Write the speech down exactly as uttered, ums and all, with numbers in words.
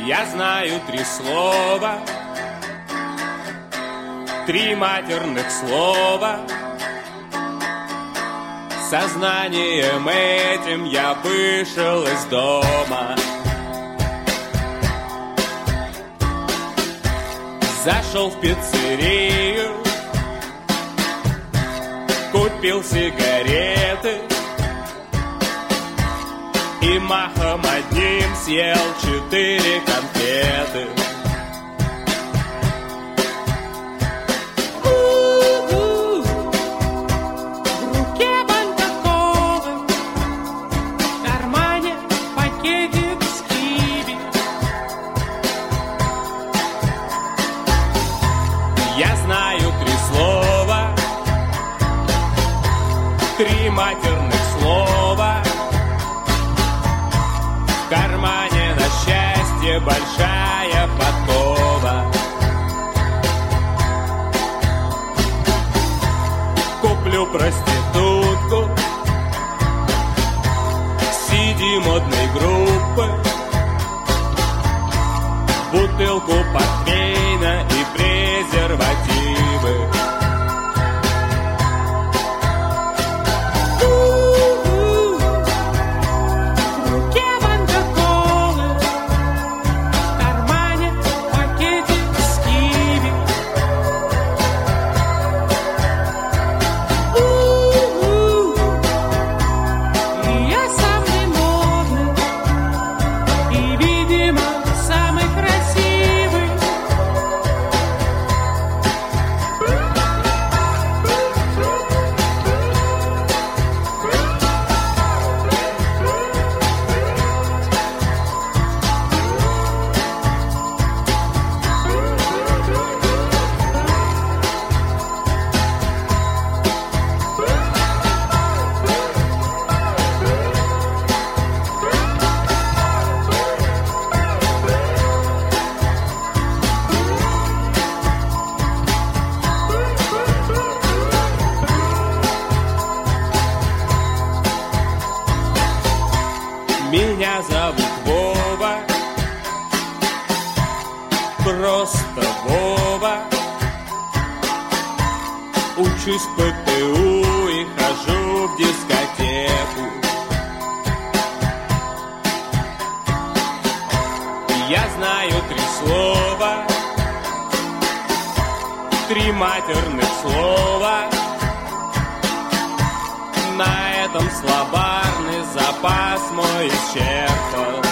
Я знаю три слова, три матерных слова. Сознанием этим я вышел из дома. Зашел в пиццерию, купил сигареты и махом одним съел четыре конфеты. Три матерных слова. В кармане на счастье большая подкова. Куплю проститутку си ди модной группы, бутылку портвейна и презервативы. Меня зовут Вова, просто Вова. Учусь в пэ тэ у и хожу в дискотеку. Я знаю три слова, три матерных слова. На этом словарный запас мой исчерпан.